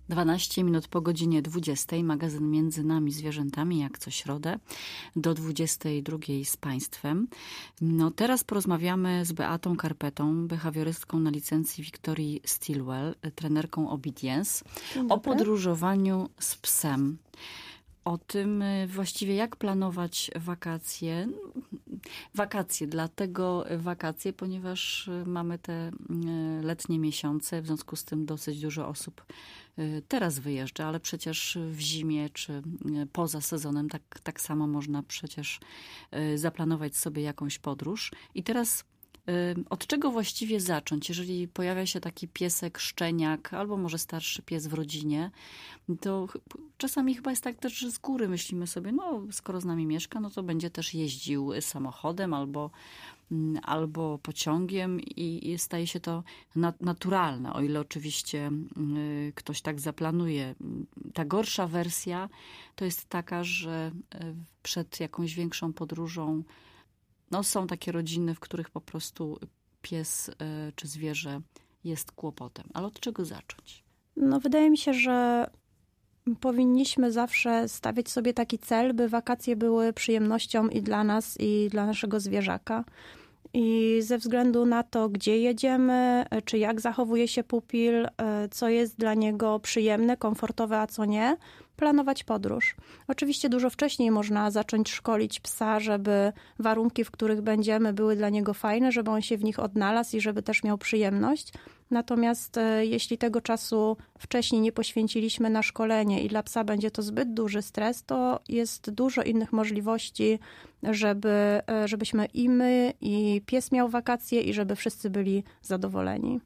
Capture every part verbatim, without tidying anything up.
dwanaście minut po godzinie dwudziestej. Magazyn Między Nami Zwierzętami, jak co środę, do dwudziestej drugiej z Państwem. No, teraz porozmawiamy z Beatą Karpetą, behawiorystką na licencji Victorii Stilwell, trenerką Obedience, o podróżowaniu z psem. O tym właściwie, jak planować wakacje. Wakacje, dlatego wakacje, ponieważ mamy te letnie miesiące, w związku z tym dosyć dużo osób teraz wyjeżdża, ale przecież w zimie czy poza sezonem tak, tak samo można przecież zaplanować sobie jakąś podróż. I teraz od czego właściwie zacząć? Jeżeli pojawia się taki piesek, szczeniak, albo może starszy pies w rodzinie, to czasami chyba jest tak też, że z góry myślimy sobie, no skoro z nami mieszka, no to będzie też jeździł samochodem albo, albo pociągiem i staje się to naturalne, o ile oczywiście ktoś tak zaplanuje. Ta gorsza wersja to jest taka, że przed jakąś większą podróżą no, są takie rodziny, w których po prostu pies czy zwierzę jest kłopotem. Ale od czego zacząć? No, wydaje mi się, że powinniśmy zawsze stawiać sobie taki cel, by wakacje były przyjemnością i dla nas, i dla naszego zwierzaka. I ze względu na to, gdzie jedziemy, czy jak zachowuje się pupil, co jest dla niego przyjemne, komfortowe, a co nie, planować podróż. Oczywiście dużo wcześniej można zacząć szkolić psa, żeby warunki, w których będziemy, były dla niego fajne, żeby on się w nich odnalazł i żeby też miał przyjemność. Natomiast jeśli tego czasu wcześniej nie poświęciliśmy na szkolenie i dla psa będzie to zbyt duży stres, to jest dużo innych możliwości, żeby, żebyśmy i my, i pies miał wakacje i żeby wszyscy byli zadowoleni.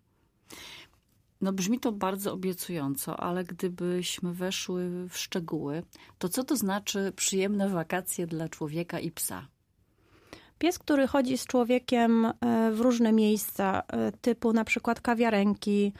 No brzmi to bardzo obiecująco, ale gdybyśmy weszły w szczegóły, to co to znaczy przyjemne wakacje dla człowieka i psa? Pies, który chodzi z człowiekiem w różne miejsca, typu na przykład kawiarenki,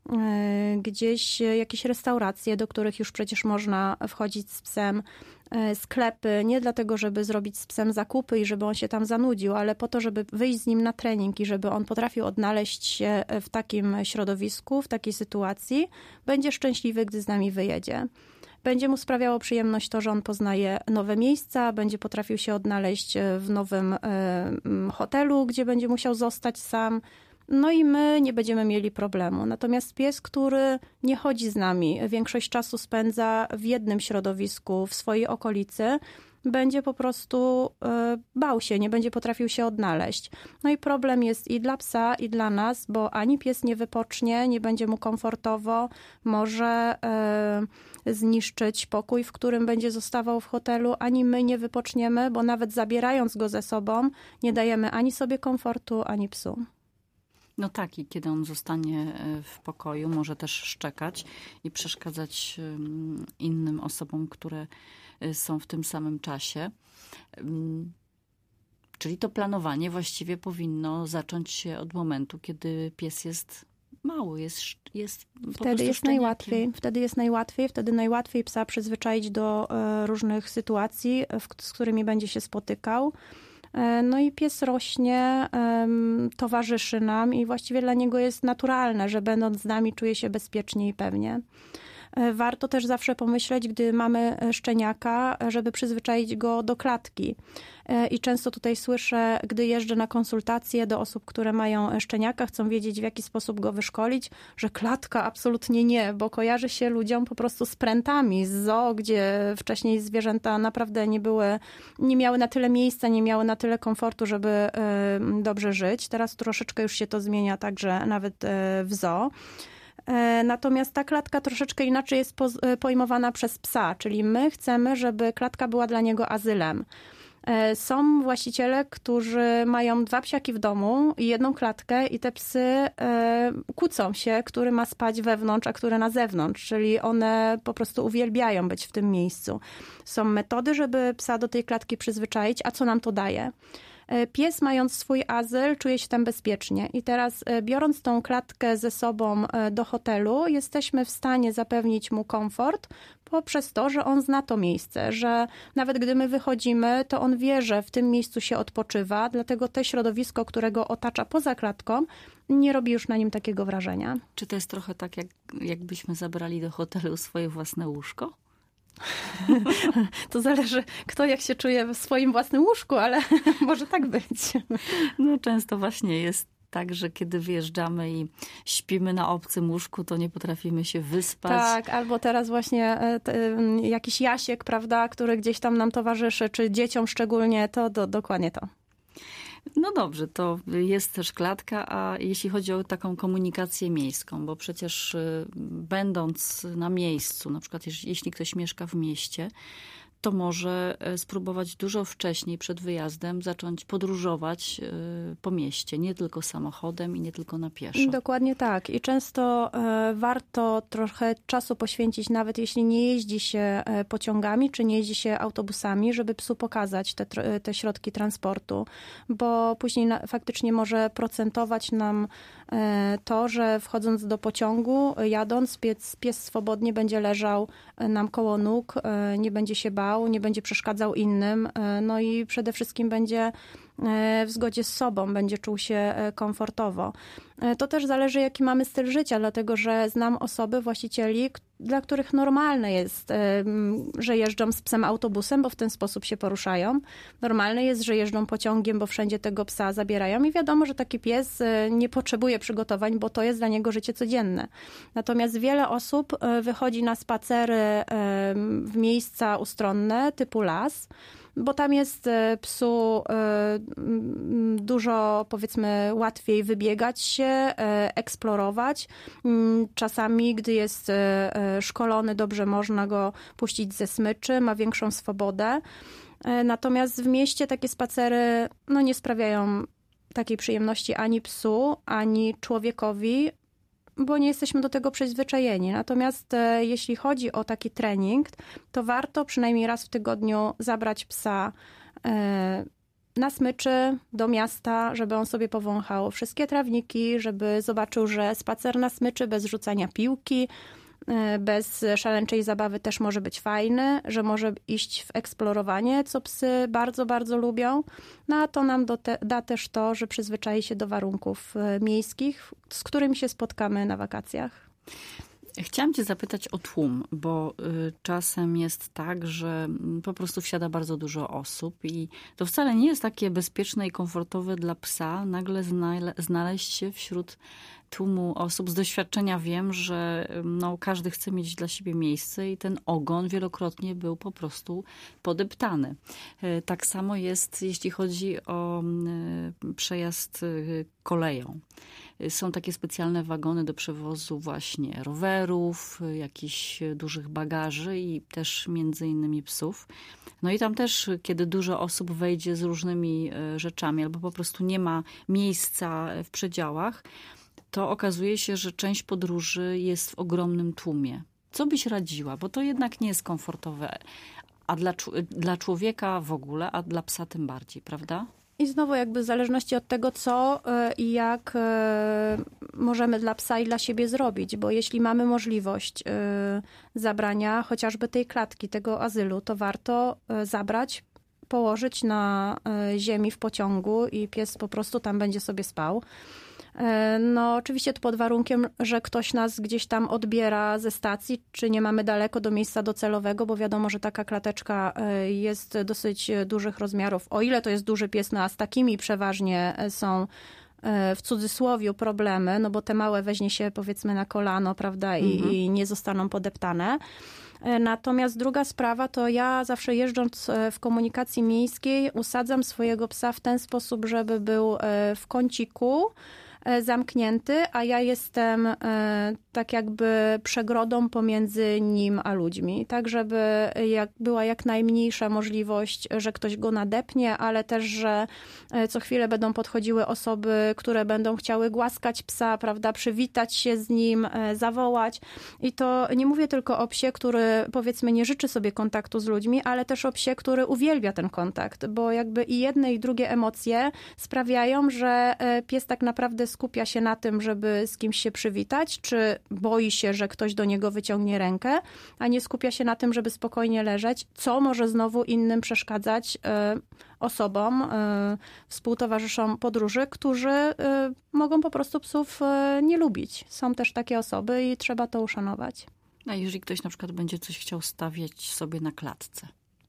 gdzieś jakieś restauracje, do których już przecież można wchodzić z psem, sklepy, nie dlatego, żeby zrobić z psem zakupy i żeby on się tam zanudził, ale po to, żeby wyjść z nim na trening i żeby on potrafił odnaleźć się w takim środowisku, w takiej sytuacji, będzie szczęśliwy, gdy z nami wyjedzie. Będzie mu sprawiało przyjemność to, że on poznaje nowe miejsca, będzie potrafił się odnaleźć w nowym hotelu, gdzie będzie musiał zostać sam. No i my nie będziemy mieli problemu. Natomiast pies, który nie chodzi z nami, większość czasu spędza w jednym środowisku, w swojej okolicy, będzie po prostu bał się, nie będzie potrafił się odnaleźć. No i problem jest i dla psa, i dla nas, bo ani pies nie wypocznie, nie będzie mu komfortowo, może zniszczyć pokój, w którym będzie zostawał w hotelu, ani my nie wypoczniemy, bo nawet zabierając go ze sobą, nie dajemy ani sobie komfortu, ani psu. No tak, i kiedy on zostanie w pokoju, może też szczekać i przeszkadzać innym osobom, które są w tym samym czasie. Czyli to planowanie właściwie powinno zacząć się od momentu, kiedy pies jest mały, jest, jest po Wtedy jest szczeniakiem. najłatwiej. Wtedy jest najłatwiej. Wtedy najłatwiej psa przyzwyczaić do różnych sytuacji, z którymi będzie się spotykał. No i pies rośnie, towarzyszy nam i właściwie dla niego jest naturalne, że będąc z nami czuje się bezpiecznie i pewnie. Warto też zawsze pomyśleć, gdy mamy szczeniaka, żeby przyzwyczaić go do klatki. I często tutaj słyszę, gdy jeżdżę na konsultacje do osób, które mają szczeniaka, chcą wiedzieć, w jaki sposób go wyszkolić, że klatka absolutnie nie, bo kojarzy się ludziom po prostu z prętami, z zoo, gdzie wcześniej zwierzęta naprawdę nie były, nie miały na tyle miejsca, nie miały na tyle komfortu, żeby dobrze żyć. Teraz troszeczkę już się to zmienia także nawet w zoo. Natomiast ta klatka troszeczkę inaczej jest pojmowana przez psa, czyli my chcemy, żeby klatka była dla niego azylem. Są właściciele, którzy mają dwa psiaki w domu i jedną klatkę i te psy kłócą się, który ma spać wewnątrz, a który na zewnątrz, czyli one po prostu uwielbiają być w tym miejscu. Są metody, żeby psa do tej klatki przyzwyczaić, a co nam to daje? Pies, mając swój azyl, czuje się tam bezpiecznie. I teraz, biorąc tą klatkę ze sobą do hotelu, jesteśmy w stanie zapewnić mu komfort poprzez to, że on zna to miejsce, że nawet gdy my wychodzimy, to on wie, że w tym miejscu się odpoczywa, dlatego to środowisko, które go otacza poza klatką, nie robi już na nim takiego wrażenia. Czy to jest trochę tak, jak, jakbyśmy zabrali do hotelu swoje własne łóżko? To zależy, kto jak się czuje w swoim własnym łóżku, ale może tak być. No często właśnie jest tak, że kiedy wyjeżdżamy i śpimy na obcym łóżku, to nie potrafimy się wyspać. Tak, albo teraz właśnie jakiś Jasiek, prawda, który gdzieś tam nam towarzyszy, czy dzieciom szczególnie, to do, dokładnie to. No dobrze, to jest też klatka, a jeśli chodzi o taką komunikację miejską, bo przecież będąc na miejscu, na przykład jeśli ktoś mieszka w mieście, to może spróbować dużo wcześniej przed wyjazdem zacząć podróżować po mieście, nie tylko samochodem i nie tylko na pieszo. Dokładnie tak. I często warto trochę czasu poświęcić, nawet jeśli nie jeździ się pociągami, czy nie jeździ się autobusami, żeby psu pokazać te, te środki transportu, bo później faktycznie może procentować nam to, że wchodząc do pociągu, jadąc, pies, pies swobodnie będzie leżał nam koło nóg, nie będzie się bał, nie będzie przeszkadzał innym, no i przede wszystkim będzie w zgodzie z sobą, będzie czuł się komfortowo. To też zależy, jaki mamy styl życia, dlatego że znam osoby, właścicieli, dla których normalne jest, że jeżdżą z psem autobusem, bo w ten sposób się poruszają. Normalne jest, że jeżdżą pociągiem, bo wszędzie tego psa zabierają i wiadomo, że taki pies nie potrzebuje przygotowań, bo to jest dla niego życie codzienne. Natomiast wiele osób wychodzi na spacery w miejsca ustronne typu las, bo tam jest psu dużo, powiedzmy, łatwiej wybiegać się, eksplorować. Czasami, gdy jest szkolony, dobrze można go puścić ze smyczy, ma większą swobodę. Natomiast w mieście takie spacery no, nie sprawiają takiej przyjemności ani psu, ani człowiekowi, bo nie jesteśmy do tego przyzwyczajeni. Natomiast e, jeśli chodzi o taki trening, to warto przynajmniej raz w tygodniu zabrać psa e, na smyczy do miasta, żeby on sobie powąchał wszystkie trawniki, żeby zobaczył, że spacer na smyczy bez rzucania piłki, e, bez szaleńczej zabawy też może być fajny, że może iść w eksplorowanie, co psy bardzo, bardzo lubią. No a to nam do te, da też to, że przyzwyczai się do warunków e, miejskich, z którymi się spotkamy na wakacjach. Chciałam cię zapytać o tłum, bo y, czasem jest tak, że po prostu wsiada bardzo dużo osób i to wcale nie jest takie bezpieczne i komfortowe dla psa nagle znale- znaleźć się wśród tłumu osób. Z doświadczenia wiem, że no, każdy chce mieć dla siebie miejsce i ten ogon wielokrotnie był po prostu podeptany. Y, tak samo jest, jeśli chodzi o y, przejazd y, koleją. Są takie specjalne wagony do przewozu właśnie rowerów, jakichś dużych bagaży i też między innymi psów. No i tam też, kiedy dużo osób wejdzie z różnymi rzeczami albo po prostu nie ma miejsca w przedziałach, to okazuje się, że część podróży jest w ogromnym tłumie. Co byś radziła? Bo to jednak nie jest komfortowe, a dla, dla człowieka w ogóle, a dla psa tym bardziej, prawda? I znowu jakby w zależności od tego, co i jak możemy dla psa i dla siebie zrobić, bo jeśli mamy możliwość zabrania chociażby tej klatki, tego azylu, to warto zabrać, położyć na ziemi w pociągu i pies po prostu tam będzie sobie spał. No oczywiście to pod warunkiem, że ktoś nas gdzieś tam odbiera ze stacji, czy nie mamy daleko do miejsca docelowego, bo wiadomo, że taka klateczka jest dosyć dużych rozmiarów. O ile to jest duży pies, no a z takimi przeważnie są w cudzysłowiu problemy, no bo te małe weźmie się powiedzmy na kolano, prawda, i, mhm. i nie zostaną podeptane. Natomiast druga sprawa to ja zawsze jeżdżąc w komunikacji miejskiej usadzam swojego psa w ten sposób, żeby był w kąciku zamknięty, a ja jestem tak jakby przegrodą pomiędzy nim a ludźmi, tak żeby jak była jak najmniejsza możliwość, że ktoś go nadepnie, ale też, że co chwilę będą podchodziły osoby, które będą chciały głaskać psa, prawda, przywitać się z nim, zawołać. I to nie mówię tylko o psie, który powiedzmy nie życzy sobie kontaktu z ludźmi, ale też o psie, który uwielbia ten kontakt, bo jakby i jedne i drugie emocje sprawiają, że pies tak naprawdę skupia się na tym, żeby z kimś się przywitać, czy boi się, że ktoś do niego wyciągnie rękę, a nie skupia się na tym, żeby spokojnie leżeć, co może znowu innym przeszkadzać osobom, współtowarzyszom podróży, którzy mogą po prostu psów nie lubić. Są też takie osoby i trzeba to uszanować. A jeżeli ktoś na przykład będzie coś chciał stawiać sobie na klatce?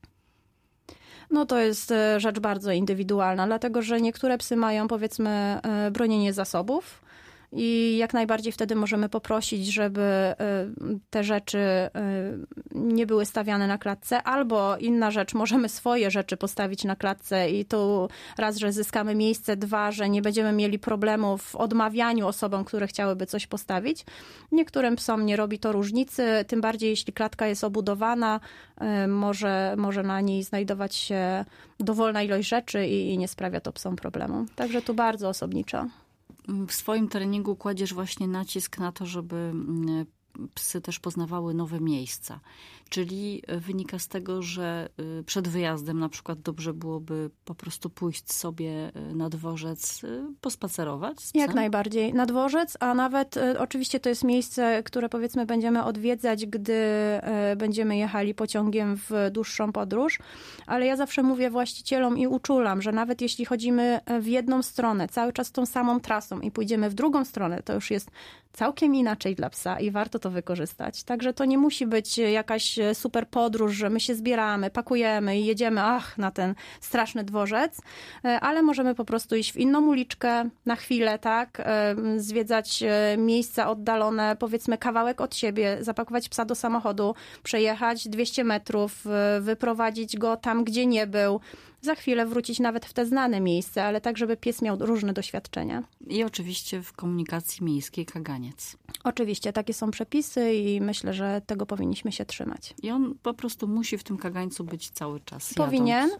No to jest rzecz bardzo indywidualna, dlatego że niektóre psy mają powiedzmy bronienie zasobów i jak najbardziej wtedy możemy poprosić, żeby te rzeczy nie były stawiane na klatce, albo inna rzecz, możemy swoje rzeczy postawić na klatce i tu raz, że zyskamy miejsce, dwa, że nie będziemy mieli problemów w odmawianiu osobom, które chciałyby coś postawić. Niektórym psom nie robi to różnicy, tym bardziej jeśli klatka jest obudowana, może, może na niej znajdować się dowolna ilość rzeczy i, i nie sprawia to psom problemu. Także tu bardzo osobniczo. W swoim treningu kładziesz właśnie nacisk na to, żeby psy też poznawały nowe miejsca. Czyli wynika z tego, że przed wyjazdem na przykład dobrze byłoby po prostu pójść sobie na dworzec, pospacerować z psem? Jak najbardziej. Na dworzec, a nawet oczywiście to jest miejsce, które powiedzmy będziemy odwiedzać, gdy będziemy jechali pociągiem w dłuższą podróż. Ale ja zawsze mówię właścicielom i uczulam, że nawet jeśli chodzimy w jedną stronę, cały czas tą samą trasą i pójdziemy w drugą stronę, to już jest całkiem inaczej dla psa i warto to wykorzystać. Także to nie musi być jakaś super podróż, że my się zbieramy, pakujemy i jedziemy ach, na ten straszny dworzec, ale możemy po prostu iść w inną uliczkę na chwilę, tak, zwiedzać miejsca oddalone, powiedzmy kawałek od siebie, zapakować psa do samochodu, przejechać dwieście metrów, wyprowadzić go tam, gdzie nie był, za chwilę wrócić nawet w te znane miejsce, ale tak, żeby pies miał różne doświadczenia. I oczywiście w komunikacji miejskiej kaganiec. Oczywiście, takie są przepisy i myślę, że tego powinniśmy się trzymać. I on po prostu musi w tym kagańcu być cały czas. Powinien.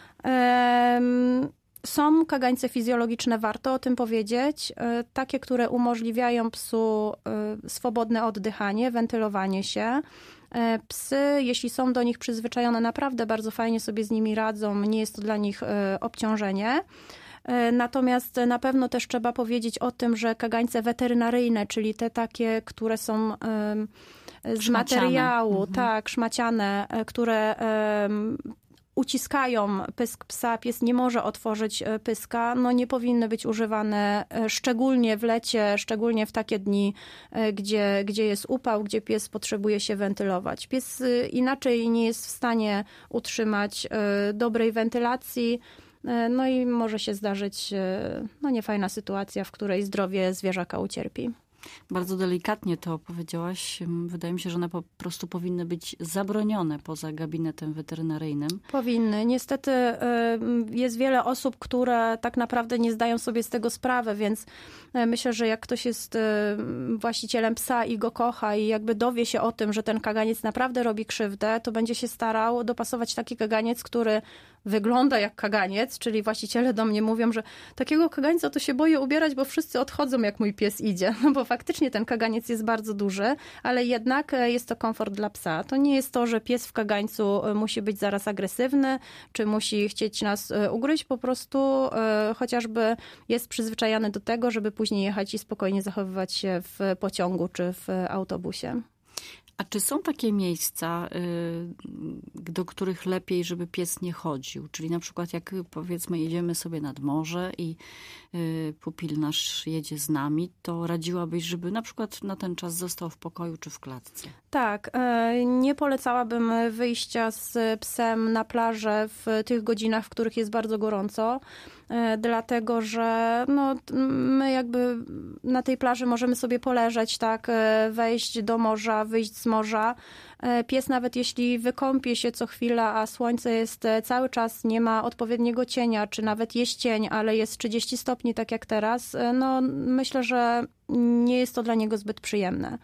Um, Są kagańce fizjologiczne, warto o tym powiedzieć. Takie, które umożliwiają psu swobodne oddychanie, wentylowanie się. Psy, jeśli są do nich przyzwyczajone, naprawdę bardzo fajnie sobie z nimi radzą. Nie jest to dla nich obciążenie. Natomiast na pewno też trzeba powiedzieć o tym, że kagańce weterynaryjne, czyli te takie, które są z szmaciane. materiału, mhm. tak, szmaciane, które uciskają pysk psa, pies nie może otworzyć pyska, no nie powinny być używane szczególnie w lecie, szczególnie w takie dni, gdzie, gdzie jest upał, gdzie pies potrzebuje się wentylować. Pies inaczej nie jest w stanie utrzymać dobrej wentylacji, no i może się zdarzyć no niefajna sytuacja, w której zdrowie zwierzaka ucierpi. Bardzo delikatnie to powiedziałaś. Wydaje mi się, że one po prostu powinny być zabronione poza gabinetem weterynaryjnym. Powinny. Niestety jest wiele osób, które tak naprawdę nie zdają sobie z tego sprawy, więc myślę, że jak ktoś jest właścicielem psa i go kocha i jakby dowie się o tym, że ten kaganiec naprawdę robi krzywdę, to będzie się starał dopasować taki kaganiec, który wygląda jak kaganiec, czyli właściciele do mnie mówią, że takiego kagańca to się boję ubierać, bo wszyscy odchodzą, jak mój pies idzie. No bo faktycznie ten kaganiec jest bardzo duży, ale jednak jest to komfort dla psa. To nie jest to, że pies w kagańcu musi być zaraz agresywny, czy musi chcieć nas ugryźć, po prostu chociażby jest przyzwyczajony do tego, żeby później jechać i spokojnie zachowywać się w pociągu czy w autobusie. A czy są takie miejsca, do których lepiej, żeby pies nie chodził? Czyli na przykład jak powiedzmy jedziemy sobie nad morze i pupil nasz jedzie z nami, to radziłabyś, żeby na przykład na ten czas został w pokoju czy w klatce? Tak, nie polecałabym wyjścia z psem na plażę w tych godzinach, w których jest bardzo gorąco, dlatego że no, my jakby na tej plaży możemy sobie poleżeć, tak, wejść do morza, wyjść z morza. Pies nawet jeśli wykąpie się co chwila, a słońce jest cały czas, nie ma odpowiedniego cienia, czy nawet jest cień, ale jest trzydzieści stopni, tak jak teraz, no myślę, że nie jest to dla niego zbyt przyjemne.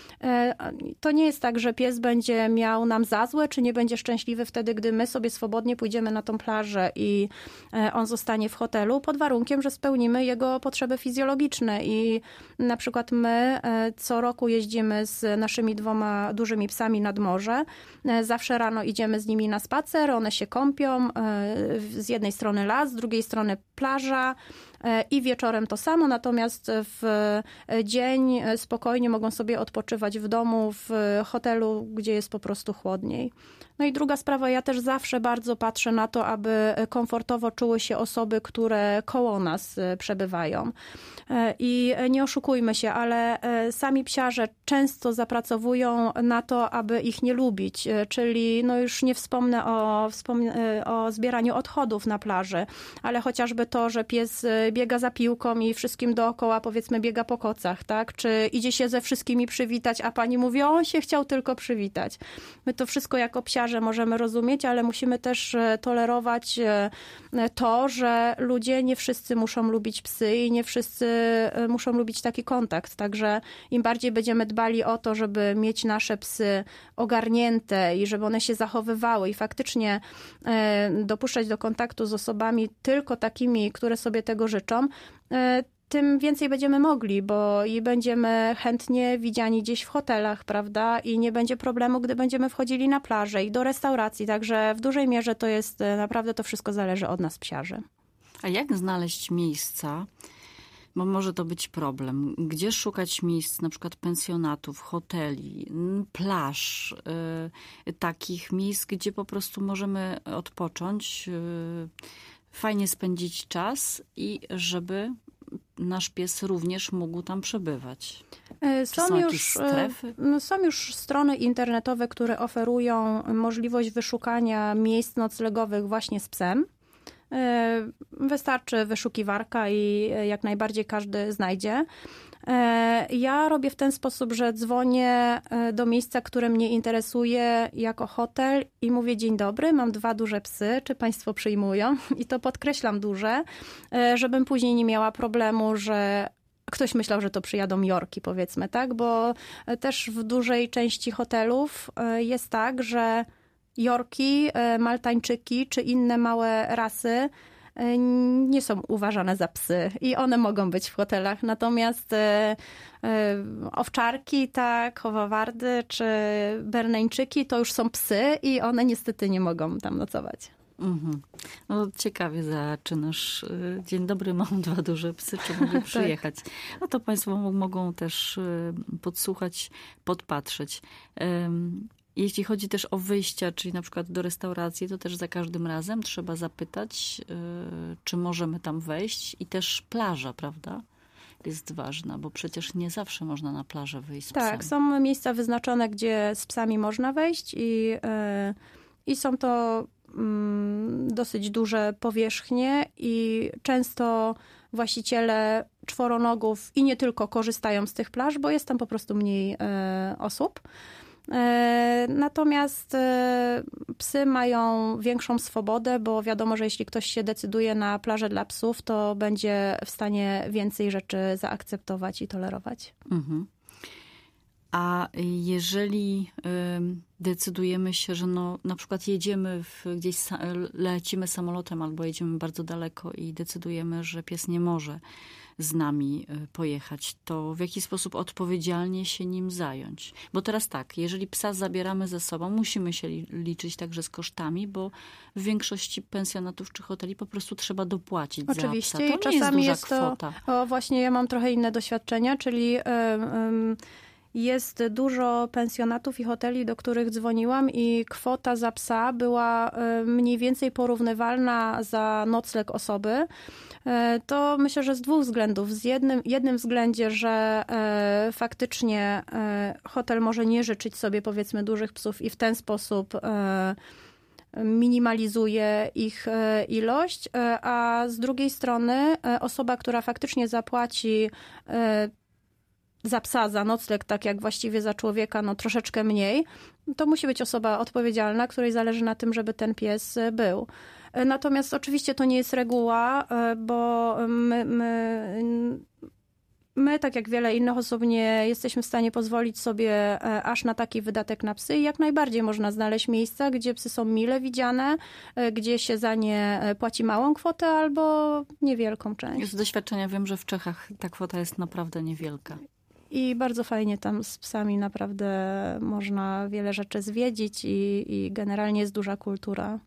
To nie jest tak, że pies będzie miał nam za złe, czy nie będzie szczęśliwy wtedy, gdy my sobie swobodnie pójdziemy na tą plażę i on zostanie w hotelu, pod warunkiem, że spełnimy jego potrzeby fizjologiczne. I na przykład my co roku jeździmy z naszymi dwoma dużymi psami nad morze. Zawsze rano idziemy z nimi na spacer, one się kąpią. Z jednej strony las, z drugiej strony plaża. I wieczorem to samo, natomiast w dzień spokojnie mogą sobie odpoczywać w domu, w hotelu, gdzie jest po prostu chłodniej. No i druga sprawa, ja też zawsze bardzo patrzę na to, aby komfortowo czuły się osoby, które koło nas przebywają. I nie oszukujmy się, ale sami psiarze często zapracowują na to, aby ich nie lubić, czyli no już nie wspomnę o, wspomnę o zbieraniu odchodów na plaży, ale chociażby to, że pies biega za piłką i wszystkim dookoła, powiedzmy, biega po kocach, tak? Czy idzie się ze wszystkimi przywitać, a pani mówi, o, on się chciał tylko przywitać. My to wszystko jako psiarze możemy rozumieć, ale musimy też tolerować to, że ludzie nie wszyscy muszą lubić psy i nie wszyscy muszą lubić taki kontakt. Także im bardziej będziemy dbali o to, żeby mieć nasze psy ogarnięte i żeby one się zachowywały i faktycznie dopuszczać do kontaktu z osobami tylko takimi, które sobie tego życzą, tym więcej będziemy mogli, bo i będziemy chętnie widziani gdzieś w hotelach, prawda? I nie będzie problemu, gdy będziemy wchodzili na plażę i do restauracji. Także w dużej mierze to jest, naprawdę to wszystko zależy od nas, psiarzy. A jak znaleźć miejsca, bo może to być problem, gdzie szukać miejsc, na przykład pensjonatów, hoteli, plaż, yy, takich miejsc, gdzie po prostu możemy odpocząć, yy, fajnie spędzić czas i żeby nasz pies również mógł tam przebywać. Są, są już strefy? Są już strony internetowe, które oferują możliwość wyszukania miejsc noclegowych właśnie z psem. Wystarczy wyszukiwarka i jak najbardziej każdy znajdzie. Ja robię w ten sposób, że dzwonię do miejsca, które mnie interesuje jako hotel i mówię, dzień dobry, mam dwa duże psy, czy państwo przyjmują? I to podkreślam duże, żebym później nie miała problemu, że ktoś myślał, że to przyjadą Yorki, powiedzmy, tak? Bo też w dużej części hotelów jest tak, że Yorki, Maltańczyki czy inne małe rasy nie są uważane za psy i one mogą być w hotelach. Natomiast e, e, owczarki, tak, chowawardy czy berneńczyki to już są psy i one niestety nie mogą tam nocować. Mhm. No ciekawie zaczynasz. Dzień dobry, mam dwa duże psy, czy mogę przyjechać? Tak. A to państwo mogą też podsłuchać, podpatrzeć. Jeśli chodzi też o wyjścia, czyli na przykład do restauracji, to też za każdym razem trzeba zapytać, czy możemy tam wejść. I też plaża, prawda? Jest ważna, bo przecież nie zawsze można na plażę wyjść z psem. Tak, są miejsca wyznaczone, gdzie z psami można wejść i, i są to dosyć duże powierzchnie i często właściciele czworonogów i nie tylko korzystają z tych plaż, bo jest tam po prostu mniej osób. Natomiast psy mają większą swobodę, bo wiadomo, że jeśli ktoś się decyduje na plażę dla psów, to będzie w stanie więcej rzeczy zaakceptować i tolerować. Mhm. A jeżeli decydujemy się, że no, na przykład jedziemy w, gdzieś, lecimy samolotem albo jedziemy bardzo daleko i decydujemy, że pies nie może z nami pojechać, to w jaki sposób odpowiedzialnie się nim zająć? Bo teraz tak, jeżeli psa zabieramy ze sobą, musimy się liczyć także z kosztami, bo w większości pensjonatów czy hoteli po prostu trzeba dopłacić Oczywiście, za psa. To i czasami nie jest duża jest to, kwota. O, właśnie ja mam trochę inne doświadczenia, czyli... Yy, yy, jest dużo pensjonatów i hoteli, do których dzwoniłam i kwota za psa była mniej więcej porównywalna za nocleg osoby. To myślę, że z dwóch względów. Z jednym, jednym względzie, że e, faktycznie e, hotel może nie życzyć sobie, powiedzmy, dużych psów i w ten sposób e, minimalizuje ich e, ilość, e, a z drugiej strony e, osoba, która faktycznie zapłaci e, za psa, za nocleg, tak jak właściwie za człowieka, no troszeczkę mniej, to musi być osoba odpowiedzialna, której zależy na tym, żeby ten pies był. Natomiast oczywiście to nie jest reguła, bo my, my, my, tak jak wiele innych osób, nie jesteśmy w stanie pozwolić sobie aż na taki wydatek na psy i jak najbardziej można znaleźć miejsca, gdzie psy są mile widziane, gdzie się za nie płaci małą kwotę albo niewielką część. Z doświadczenia wiem, że w Czechach ta kwota jest naprawdę niewielka. I bardzo fajnie tam z psami naprawdę można wiele rzeczy zwiedzić i, i generalnie jest duża kultura.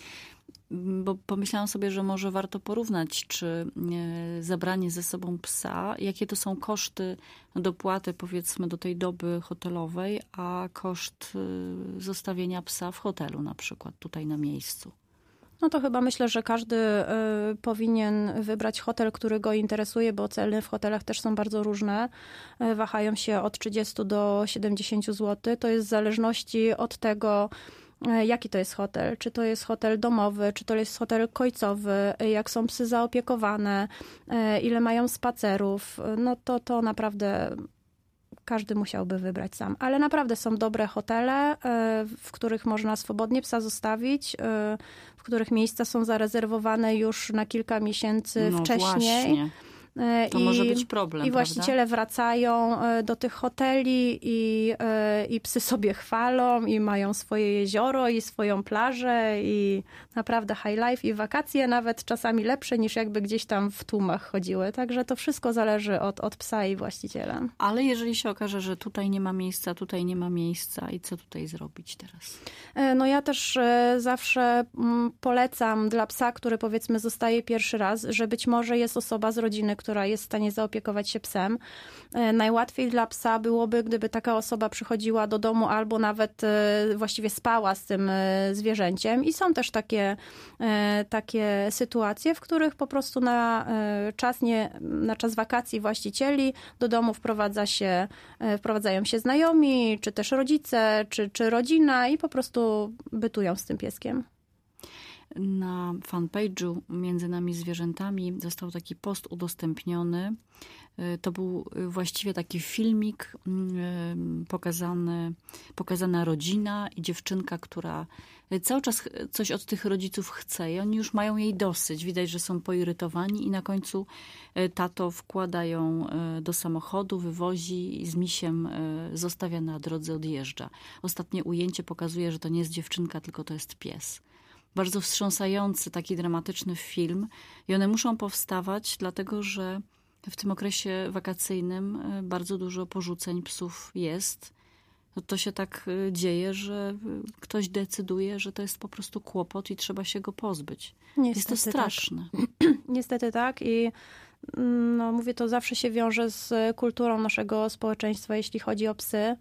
Bo pomyślałam sobie, że może warto porównać, czy zabranie ze sobą psa, jakie to są koszty dopłaty, powiedzmy, do tej doby hotelowej, a koszt zostawienia psa w hotelu na przykład, tutaj na miejscu. No to chyba myślę, że każdy y, powinien wybrać hotel, który go interesuje, bo ceny w hotelach też są bardzo różne. Y, wahają się od trzydziestu do siedemdziesięciu złotych. To jest w zależności od tego, y, jaki to jest hotel. Czy to jest hotel domowy, czy to jest hotel kojcowy, y, jak są psy zaopiekowane, y, ile mają spacerów. Y, no to, to naprawdę każdy musiałby wybrać sam. Ale naprawdę są dobre hotele, w których można swobodnie psa zostawić, w których miejsca są zarezerwowane już na kilka miesięcy no wcześniej. Właśnie. To I, może być problem, I właściciele prawda? wracają do tych hoteli i, i psy sobie chwalą i mają swoje jezioro i swoją plażę i naprawdę high life i wakacje nawet czasami lepsze niż jakby gdzieś tam w tłumach chodziły. Także to wszystko zależy od, od psa i właściciela. Ale jeżeli się okaże, że tutaj nie ma miejsca, tutaj nie ma miejsca i co tutaj zrobić teraz? No ja też zawsze polecam dla psa, który powiedzmy zostaje pierwszy raz, że być może jest osoba z rodziny, która jest w stanie zaopiekować się psem. Najłatwiej dla psa byłoby, gdyby taka osoba przychodziła do domu albo nawet właściwie spała z tym zwierzęciem. I są też takie, takie sytuacje, w których po prostu na czas, nie, na czas wakacji właścicieli do domu wprowadza się, wprowadzają się znajomi, czy też rodzice, czy, czy rodzina i po prostu bytują z tym pieskiem. Na fanpage'u Między nami zwierzętami został taki post udostępniony. To był właściwie taki filmik, pokazany, pokazana rodzina i dziewczynka, która cały czas coś od tych rodziców chce i oni już mają jej dosyć. Widać, że są poirytowani i na końcu tato wkłada ją do samochodu, wywozi i z misiem zostawia na drodze, odjeżdża. Ostatnie ujęcie pokazuje, że to nie jest dziewczynka, tylko to jest pies. Bardzo wstrząsający, taki dramatyczny film i one muszą powstawać, dlatego że w tym okresie wakacyjnym bardzo dużo porzuceń psów jest. To się tak dzieje, że ktoś decyduje, że to jest po prostu kłopot i trzeba się go pozbyć. Niestety jest to straszne. Tak. Niestety tak i no, mówię, to zawsze się wiąże z kulturą naszego społeczeństwa, jeśli chodzi o psy.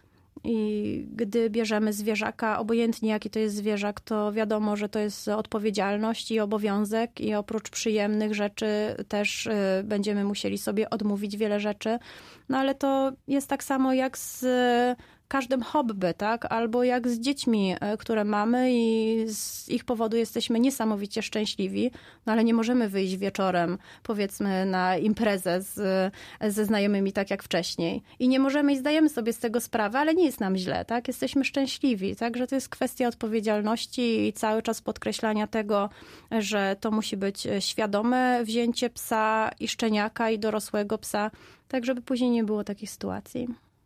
I gdy bierzemy zwierzaka, obojętnie jaki to jest zwierzak, to wiadomo, że to jest odpowiedzialność i obowiązek i oprócz przyjemnych rzeczy też będziemy musieli sobie odmówić wiele rzeczy. No ale to jest tak samo jak z każdym hobby, tak? Albo jak z dziećmi, które mamy i z ich powodu jesteśmy niesamowicie szczęśliwi, no ale nie możemy wyjść wieczorem, powiedzmy, na imprezę z, ze znajomymi tak jak wcześniej. I nie możemy i zdajemy sobie z tego sprawę, ale nie jest nam źle, tak? Jesteśmy szczęśliwi, także to jest kwestia odpowiedzialności i cały czas podkreślania tego, że to musi być świadome wzięcie psa i szczeniaka i dorosłego psa, tak żeby później nie było takich sytuacji.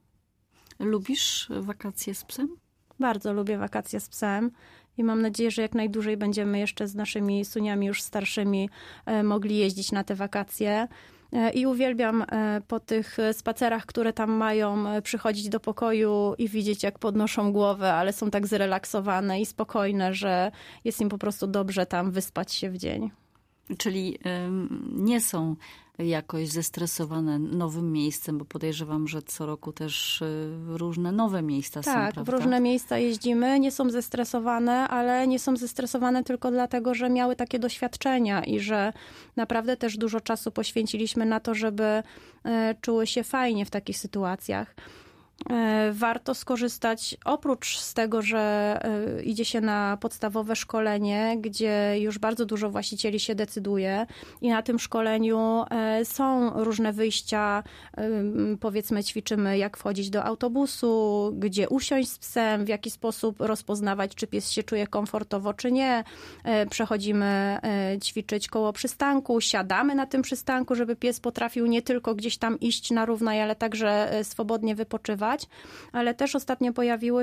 Lubisz wakacje z psem? Bardzo lubię wakacje z psem i mam nadzieję, że jak najdłużej będziemy jeszcze z naszymi Suniami już starszymi mogli jeździć na te wakacje. I uwielbiam po tych spacerach, które tam mają, przychodzić do pokoju i widzieć, jak podnoszą głowę, ale są tak zrelaksowane i spokojne, że jest im po prostu dobrze tam wyspać się w dzień. Czyli nie są jakoś zestresowane nowym miejscem, bo podejrzewam, że co roku też różne nowe miejsca tak, są, prawda? prawda? Tak, w różne miejsca jeździmy, nie są zestresowane, ale nie są zestresowane tylko dlatego, że miały takie doświadczenia i że naprawdę też dużo czasu poświęciliśmy na to, żeby czuły się fajnie w takich sytuacjach. Warto skorzystać, oprócz z tego, że idzie się na podstawowe szkolenie, gdzie już bardzo dużo właścicieli się decyduje i na tym szkoleniu są różne wyjścia, powiedzmy ćwiczymy jak wchodzić do autobusu, gdzie usiąść z psem, w jaki sposób rozpoznawać, czy pies się czuje komfortowo, czy nie. Przechodzimy ćwiczyć koło przystanku, siadamy na tym przystanku, żeby pies potrafił nie tylko gdzieś tam iść na równaj, ale także swobodnie wypoczywać. Ale też ostatnio pojawiły